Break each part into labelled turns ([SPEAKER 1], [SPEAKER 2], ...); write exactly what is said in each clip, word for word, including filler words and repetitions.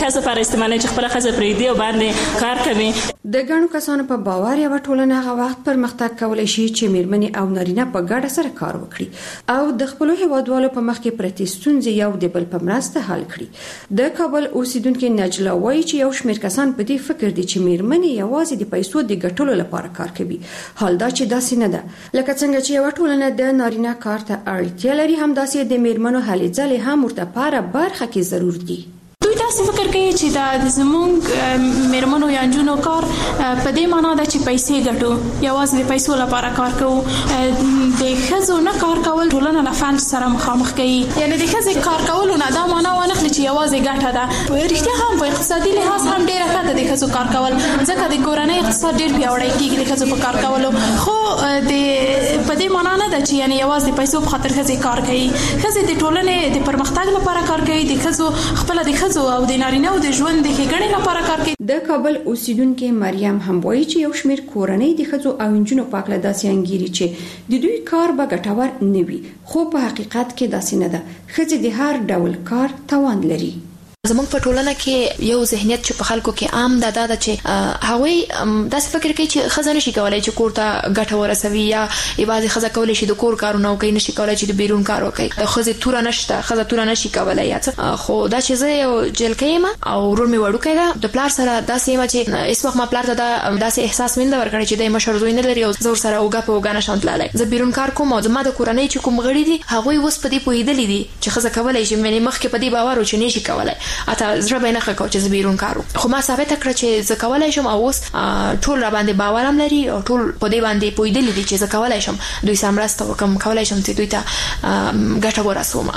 [SPEAKER 1] ښځه پر استعمالي چې خپله ښځه پرېږدي او باندې کار کوي.
[SPEAKER 2] د ګڼو کسانو په باور یوه ټولنه هغه وخت پرمختګ کولی شي چې میرمنې او نارینه په ګډه سره کار وکړي او د خپلو هیوادوالو په مخ کې پرتې ستونزې یو د بل په مرسته حل کړي. د کابل اوسیدونکې نجله وایي چې یو شمېر کسان په دې فکر دي چې میرمنې یوازې د پیسو د ګټلو لپاره کار کوي، حال دا چې داسې نه ده. لکه څنګه چې یوه ټولنه د نارینه کار ته اړتیا لري، همداسې د میرمنو هلې ځلې هم ورته په هره برخه کې ضرور دي.
[SPEAKER 3] دوی داسې فکر کوي چې دا زموږ میرمنو یا نجونو کار په دې معنا ده چې پیسې ګټو، یوازې د پیسو لپاره کار کوو. د ښځو نه کار کول ټولنه له فلج سره مخامخ کوي، یعنی د ښځې کار کولو نه دا معنا وانخلي چې یوازې ګټه ده. رښتیا هم په اقتصادي لحاظ هم ډېره ښه ده د ښځو کار کول، ځکه د کورنۍ اقتصاد ډېر پیاوړی کېږي د ښځو په کار کولو. خو د په دې معنا نه ده چې یعنی یوازې د پیسو په خاطر ښځې کار کوي. ښځې د ټولنې د پرمختګ لپاره کار کوي، د ښځو خپله د ښځو او د نارینه او د ژوند د ښېګڼې لپاره کار کوي.
[SPEAKER 2] د کابل اوسیدونکې مریم هم وایي چې یو شمېر کورنۍ د ښځو او نجونو په هکله داسې انګیري چې د دوی کار به ګټور نه وي، خو په حقیقت کې داسې نه ده. ښځې د هر ډول کار توان لري.
[SPEAKER 4] زموږ په ټولنه کې یو ذهنیت چې په خلکو کې عام ده دا ده چې هغوی داسې فکر کوي چې ښځه نشي کولی چې کور ته ګټه ورسوي، یا یوازې ښځه کولی شي د کور کارونه وکړي، نشي کولی چې د بیرون کار وکړي. د ښځې توره نشته، ښځه توره نشي کولی یا څه. خو دا چې زه یو جلکۍ یم او ورور مې وړوکی ده، د پلار سره داسې یم چې هېڅ وخت ما پلار ته دا داسې احساس مې نه ده ورکړی چې دی مشر زوی نه لري او زه ورسره اوږه په اوږه نشم تللی. زه بیرون کار کوم او زما د کورنۍ چې کوم غړي دي هغوی اوس په دې پوهېدلي دي چې ښځه کولی شي، یعنې مخکې په دې باور و چې نشي کولی، حتی زړه نه ښه کو چې زه بیرون کار وکړم. خو ما ثابته کړه چې زه کولی شم او اوس ټول را باندې باور هم لري او ټول په دې باندې پوهېدلي دي چې زه کولی شم دوی سره مرسته وکړم، کولی شم چې دوی ته ګټه ورسوم.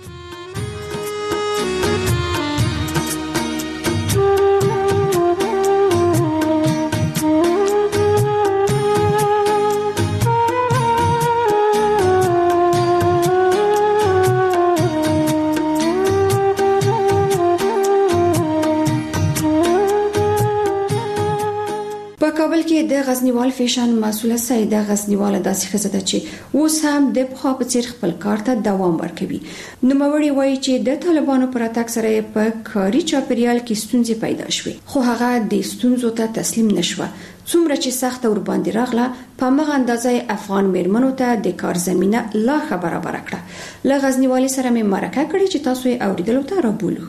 [SPEAKER 2] کابل کې د غزنیوال فیشن مسؤله سیده غزنیواله داسې ښځه ده چې اوس هم د پخوا په څیر خپل کار ته دوام ورکوي. نوموړې وایي چې د طالبانو پر راتګ سره په کاري چاپیریال کې ستونزې پیدا شوې، خو هغه د ستونزو ته تسلیم نشوه. څومره چې سخته ور باندې راغله، په مغه اندازې افغان میرمنو ته د کار زمینه لا ښه برابره کړه. له غزنیوالې سره مې مرکه کړې چې تاسو یې اوریدلو ته رابولو.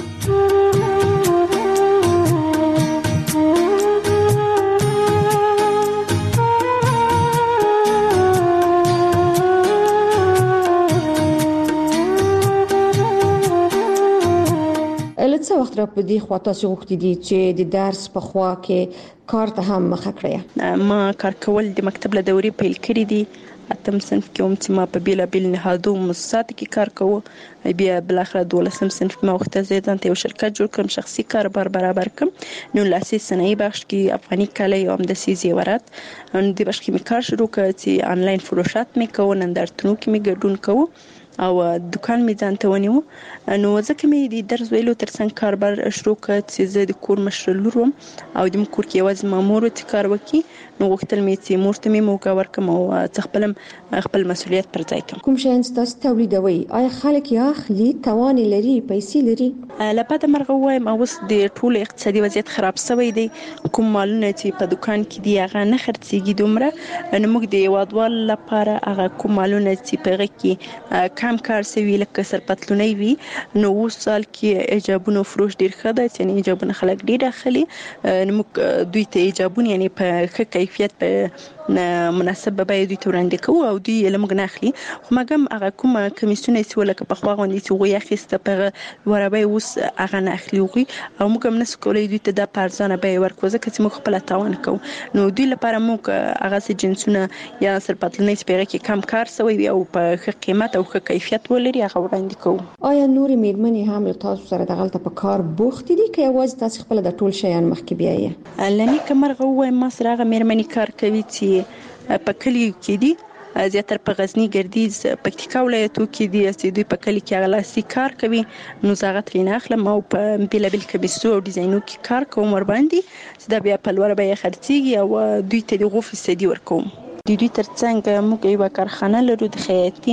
[SPEAKER 2] څه وخت را په دې خوا تاسو غوښتي دي چې د درس په خوا کې کار ته هم مخه کړئ؟
[SPEAKER 5] ما کار کول د مکتب له دورې پیل کړی دي. اتم صنف کې هم چې ما په بیلابیل نهادو مؤسساتو کې کار کوو، بیا بلاخره دولسم صنف کې ما وخته زه ځان ته یو شرکت جوړ کړم، شخصي کاروبار برابر کړم. نو لاسي صنایع بخش کې افغاني کالي او همداسې زیورات نو د بخش کې مې کار شروع کړ چې آنلاین فروشات مې کوو، نندارتونو کې مې ګډون کوو او دکان می ځان ته ونیو. نو ځکه مې د درس ویلو ترڅنګ کاروبار شروع کړ چې زه د کور مشر لور وم او د کور کې یوازې مامور چې کار وکړي. نو غوښتل مې چې مور ته مې موقع ورکړم او خپل خپل مسؤلیت پر ځای کړم.
[SPEAKER 2] کوم شی تاسو تولیدوي؟ آیا خلک یې اخلي؟ توان لري؟ پیسې لري؟
[SPEAKER 5] لپاره مرغه وایم اوس د ټول اقتصادي وضعیت خراب شوی دی. کوم مالونه چې په دکان کې دی هغه نه خرڅېږي دومره. نو موږ د هیوادوال لپاره هغه کوم مالونه چې په هغه کې کم کار شوي لکه سرپتلونی وي، نو اوس سال کې ایجابونو فروش ډیر ښه دی، یعنی ایجابونه خلک ډیر اخلي. نو موږ دوی ته ایجابونه یعنی په ښه کیفیت په مناسب به دوی ته وړاندې کوو او دوی یې له موږ نه اخلي. خو مګم هغه کوم کمیسیونه چې ولکه په خوا غوندې چې هغوی اخیسته په هغه لوړه بیه اوس هغه نه اخلي هغوی، او موږ هم نسو کولی دوی ته دا په ارزانه بیه ورکړو ځکه چې موږ خپله تاوان کوو. نو دوی لپاره موږ هغسې جنسونه یا سرپتلونی چې په هغه کې کم کار شوی وي او په ښه قیمت او ښه کیفیت ولري هغه وړاندې کوو.
[SPEAKER 2] آیا نورې میرمنې هم له تاسو سره دغلته په کار بوختې دي که یوازې تاسو خپله د ټول شیان مخکې بیایې؟
[SPEAKER 5] له نیکه مرغه ووایم ما سره هغه میرمنې کار کوي چې په کلیو کې دي، زیاتره په غزنی، ګردیز، پکتیکا ولایتو کې دي چې دوی په کلی کې هغه لاسي کار کوي. نو زه هغه ترېنه اخلم او په بیلابیل کمیسو او ډیزاینو کې کار کوم ورباندې چې دا بیا په لوړه بیه خرڅېږي او دوی ته د هغو فیصدي ورکوم. د دوی ترڅنګ موږ یوه کارخانه لرو د خیاطي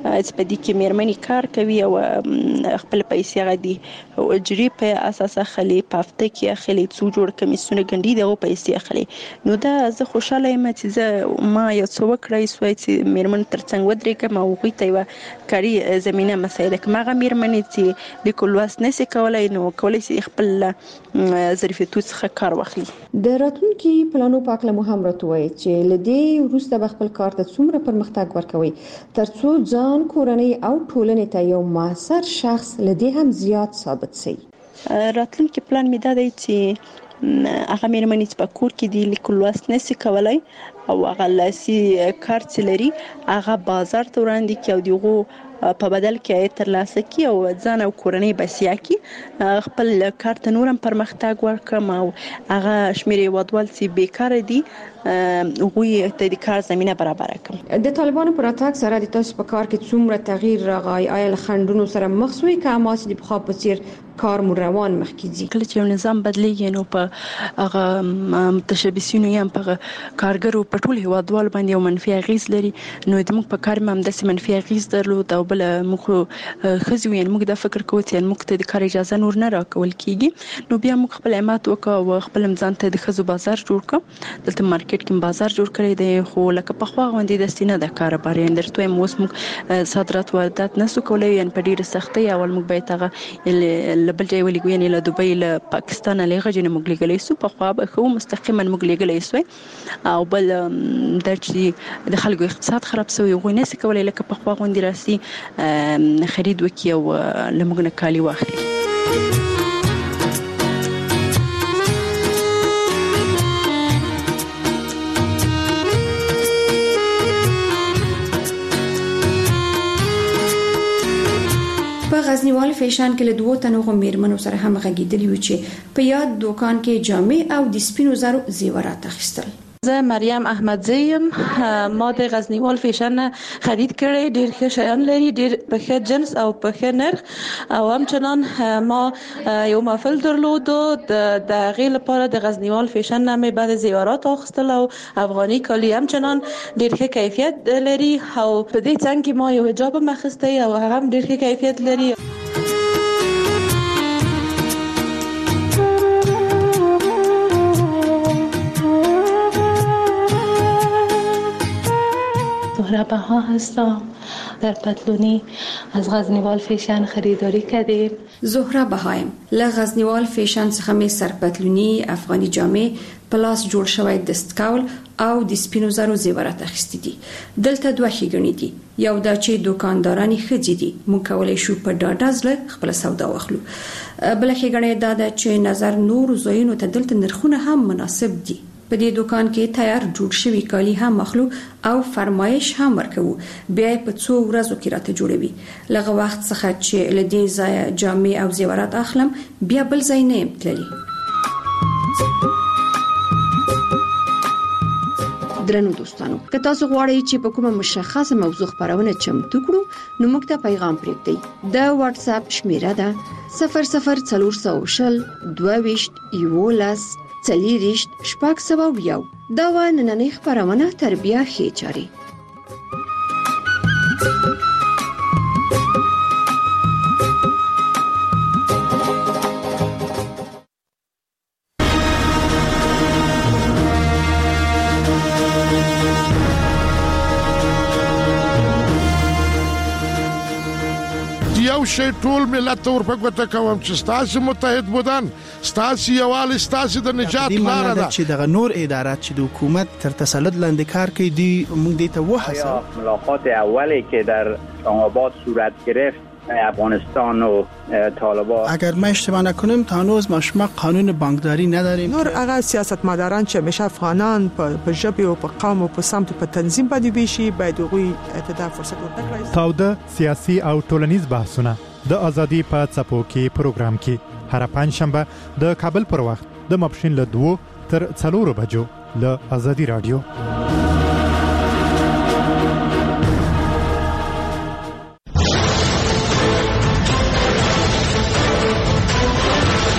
[SPEAKER 5] چې په دې کې میرمنې کار کوي او خپل پیسې غدي او اجري په اساس اخلي په هفته کې اخلي څو جوړ کمیسونه ګنډي دغه پیسې اخلي. نو دا زه خوشاله یم چې زه ما یو څه وکړای سوای چې میرمن ترڅنګ ودرېږم او هغوی ته یوه کاري زمینه مساعده کړم. هغه میرمنې چې لیکل لوست نشي کولای نو کولی شي خپل ظرفیتو څخه کار واخلي.
[SPEAKER 2] د راتلونکي پلانو په اړه مو هم راته وایي چې لدې وروسته به خپل کار ته څومره پرمختګ ورکوي ترڅو ځان کورنۍ او ټولنې ته یو موثر شخص لدې هم زیات ثابت شي.
[SPEAKER 5] راتلونکي پلان می دا دی چې هغه میرمنې چې په کور کې دی لیکل لوست نشي کولای او هغه لاسي کار چې لري هغه بازار ته وړاندې کوي او دغه په بدل کې ترلاسه کی او ځان او کورنۍ بسیا کی خپل کار ته نورم پرمختګ ورکړم او هغه شمیر وادوال چې بیکار دي هغوی ته د کار زمينه برابر کړم.
[SPEAKER 2] د طالبانو پر اتاک سره د تاسو په کار کې څومره تغییر راغی؟ آیا له خنډونو سره مخ شوي که ما چې د بخوا په څیر کار مو روان مخکې ځي؟
[SPEAKER 5] کله چې یو نظام بدلیږي نو په هغه متشبثینو یا په کارګرو په ټول هیوادوال باندې یو منفي اغیز لري. نو د موږ په کار هم داسې منفي اغیز درلود او بل موږ خزو یې موږ د فکر کوو چې موږ ته د کار اجازه نور نه راکول کیږي. نو بیا موږ خپل عمات وکړو او خپل ځان ته د خزو بازار جوړ کړ. دلته مارکیټ کې بازار جوړ کړی دی خو لکه په خوا غونډې د سینه د کار باري اندرته موږ موږ صادرات واردات نسو کولای ان په ډیره سختي اول موږ به تاغه لبل ځای ولګو یعنی له دوبۍ له پاکستان له غږ نه موږ لګلې سو په خوا به خو مستقیما موږ لګلې سو او بل د چې د خلکو اقتصاد خراب شوی غو نه سي کولای لکه په خوا غونډې راسي خرید وکي او لمغنه کالی واخلي.
[SPEAKER 2] په غزنیوال فیشن کې له دوه تنو میرمنو سره هم غږیدلی و چې په یاد دکان کې جامې او د سپینو زرو زیورات اخیستل.
[SPEAKER 6] زه مریم احمدزی یم. ما د غزنیوال فیشن خرید کړی، ډیر ښه شیان لري، ډیر په ښه جنس او په ښه نرخ او همچنان ما یو محفل درلود د هغې لپاره د غزنیوال فیشن نه مې بعد زیورات اخیستل او افغاني کالي همچنان ډیر ښه کیفیت لري او په دې څنګ کې ما یو حجاب هم اخیستی او هغه هم ډیر ښه کیفیت لري.
[SPEAKER 7] زهره بها هستم. در پتلونی از غزنیوال فیشن خریداری کردیم.
[SPEAKER 2] زهره بهایم له غزنیوال فیشن څخه مې سرپتلونی افغاني جامې پلاس جوړ شوی دستکول او د سپینو زرو زیورات اخیستي دي. دلته دوه ښېګڼې دي. یو دا چې دکانداران ښځې دي، موږ کولی شو په ډاډه زړه خپله سودا واخلو. بله ښېګڼه دا ده چې نظر نورو ځایونو ته دلته نرخونه هم مناسب دي. په دې دکان کې تیار جوړ شوی کالی هم اخلو او فرمایش هم ورکوو. بیا په څو ورځو کې راته جوړوي. لږ وخت څخه چې له دې ځایه جامې او زیورات اخلم بیا بل ځای نه یم تللی. درنو دوستانو، که تاسو غواړئ چې په کومه مشخصه موضوع خبرونه چمتو کړو نو موږ ته پیغام پرېږدئ. د واتس اپ شمیره ده صفر صفر څلور سوه شل دوه ویشت یولس څلېرویشت شپږ سوه یو. دا وه نننۍ خپرونه تر بیا ښې چارې.
[SPEAKER 8] یو شی ټول ملت ته ورپګوته کوم چې ستاسو متحد بودن، ستاسو یووالی ستاسو د نجات لاره ده.
[SPEAKER 9] چې دغه نور ادارات چې د حکومت تر تسلط لاندې کار کوي دي موږ دې ته وهڅوو.
[SPEAKER 10] ملاقات اولی که در اسلام‌آباد صورت گرفت افغانستان و طالبان،
[SPEAKER 9] اگر ما اشتباه نکنم تا هنوز ما شما قانون بانکداری نداریم.
[SPEAKER 11] نور هغه سیاستمداران چې همیشه افغانان په ژبه او په قوم او په سمت په تنظیم باندې ویشي باید هغوی ته فرصت ورکړي.
[SPEAKER 12] تاوده سیاسي او ټولنیز بحثونه د ازادي په څپو کې پروګرام کې هر پنځشنبه د کابل پر وخت د ماپښین له دوه تر څلورو بجو له ازادي رادیو.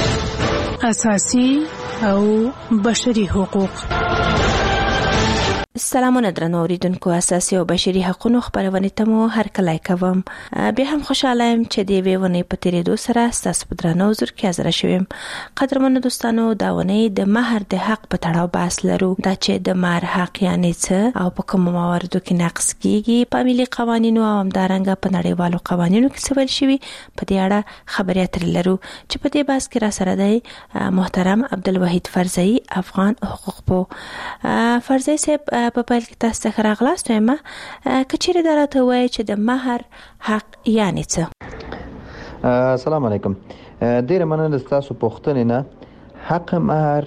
[SPEAKER 13] اساسي او بشري حقوق سلامونه درنو اوریدونکو، اساسي او بشري حقوقو خبرونه ته مو هر کله کوم. به هم خوشاله يم چې دی ویونه په تیرېدو سره تاسو په درنو زر کې حاضر شوم. قدرمنو دوستانو، دا ونه د مہر د حق په تړاو بحث لرو. دا چې د مہر حق یعنی څه او په کوم مواردو کې نقص کیږي، په ملي قوانینو او همدارنګه په نړیوالو قوانینو کې څه ویل شوی، په دې اړه خبرې اترې لرو. چې په دې بحث کې را سره دی محترم عبدالوحید فرزئی، افغان حقوق پوه. فرزئی صاحب، په پیل کې تاسو ته راغلاست وایم کچېره درته وای چې د مہر حق یعنی څه؟
[SPEAKER 14] السلام علیکم. ډیر مننه تاسو پوښتنه نه. حق مہر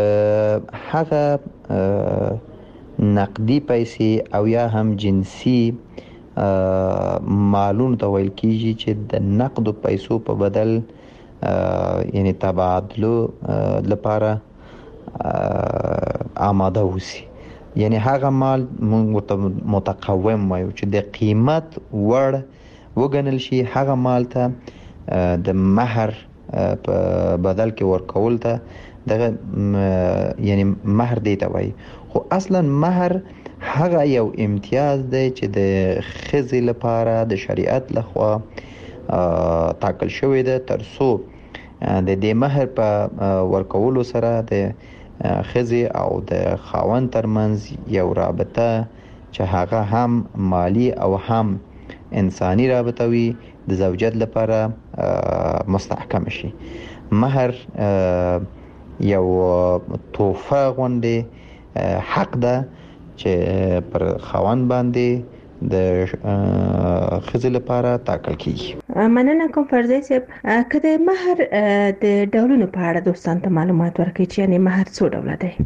[SPEAKER 14] هغه نقدي پیسې او یا هم جنسي مالون ته ویل کیږي چې د نقدو پیسو په بدل یعنی تبادلو لپاره آماده وسی. یعنی هغه مال موږ ورته متقوم وایو چې د قیمت وړ وګڼل شي. هغه مال ته د مہر په بدل کې ورکول ته دغه یعنی مہر دی ته وایي. خو اصلا مہر هغه یو امتیاز دی چې د ښځې لپاره د شریعت لخوا ټاکل شوی دی، ترڅو د دې مہر په ورکولو سره د ښځې او د خاوند ترمنځ یو رابطه چې هغه هم مالی او هم انساني رابطه وي د زوجیت لپاره مستحکم شي. مہر یو تحفه غوندې حق ده چې پر خاوند باندې د ښځې لپاره ټاکل کیږي.
[SPEAKER 13] مننه کوم فرزي صاحب. کله مہر د ډولونو په اړه دوستان ته معلومات ورکړي چې یعنی مہر څو ډول دی؟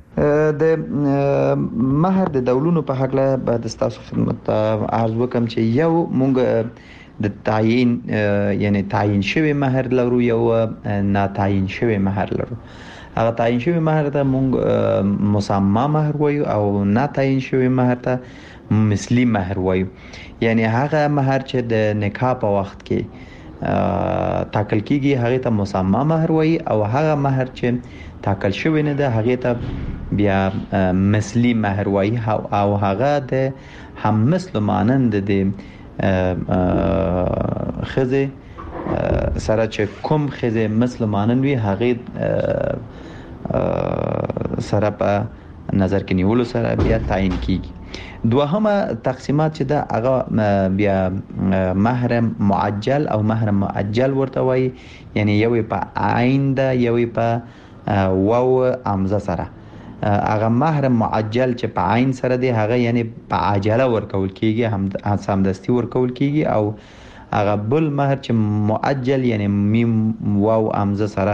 [SPEAKER 14] د مہر د ډولونو په حق له بعد تاسو خدمت ته عرض وکم چې یو مونږ د تعیین یعنی تعیین شوی مہر لرو، یو ناتعیین شوی مہر لرو. هغه تعیین شوی مہر ته مونږ مسمى مہر وایو او ناتعیین شوی مہر ته مثلی مہر وایو. یعنی هغه مہر چې د نکاح په وخت کې ټاکل کیږي هغه ته مسمى مہر وایي، او هغه مہر چې ټاکل شوی نه ده هغه ته بیا مثلی مہر وایي، او هغه د هم مثل مانند د ښځې سره چې کوم ښځې مثل مانند وي هغه سره په نظر کې نیولو سره بیا تعیین کیږي. دوهمه تقسیمات چې دا هغه بیا مہر معجل او مہر مؤجل ورته وایي. یعنی یوې په عین ده، یوې په واو امزه سره. هغه مہر معجل چې په عین سره دی هغه یعنی په عجله ورکول کیږي، هم سمدستي ورکول کیږي. او هغه بل مہر چې مؤجل یعنی میم واو امزه سره